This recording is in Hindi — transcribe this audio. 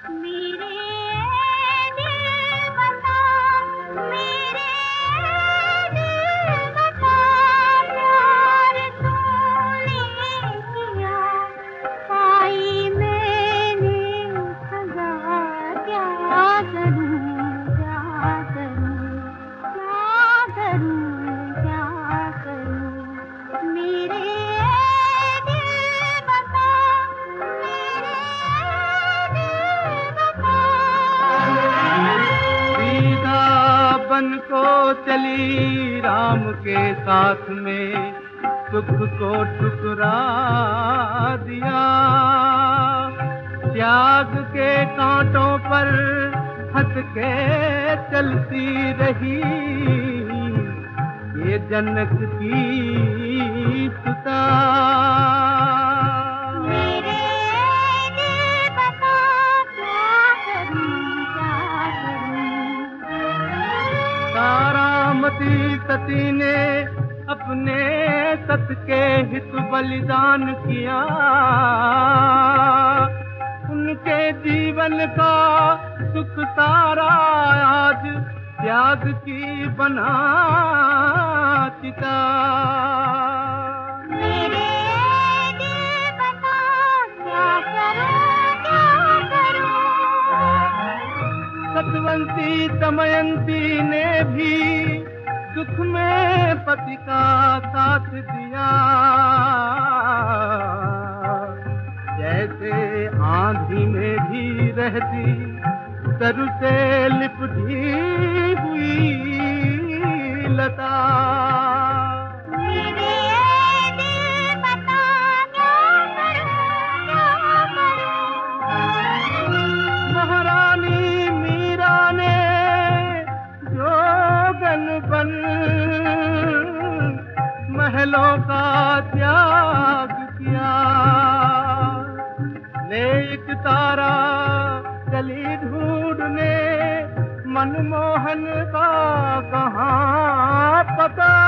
मेरे दिल बता, मेरे दिल बता, प्यार तूने किया, पाई मैंने सजा, क्या करूं, क्या करूं, क्या करूं, क्या करूं। मेरे दिल बता, मेरे दिल बता। सीधा बन को चली राम के साथ में, सुख को ठुकरा दिया। त्याग के कांटों पर हंस के चलती रही, ये जनक की सुता। मेरे दिल बता, क्या करूं, क्या करूं। तारामती सती ने अपने सत के हित बलिदान किया, उनके जीवन का सुख सारा आज त्याग की बना चिता। मेरे दिल बता, क्या करूं, क्या करूं। सतवंती दमयंती ने भी दुख में पति का साथ दिया, जैसे आंधी में भी रहती तरु से लिपटी हुई लता। मेरे दिल बता, क्या करूं, क्या करूं। महारानी मीरा ने जोगन बन महलों का त्याग किया, नेक तारा चली ढूंढने मनमोहन का कहाँ पता।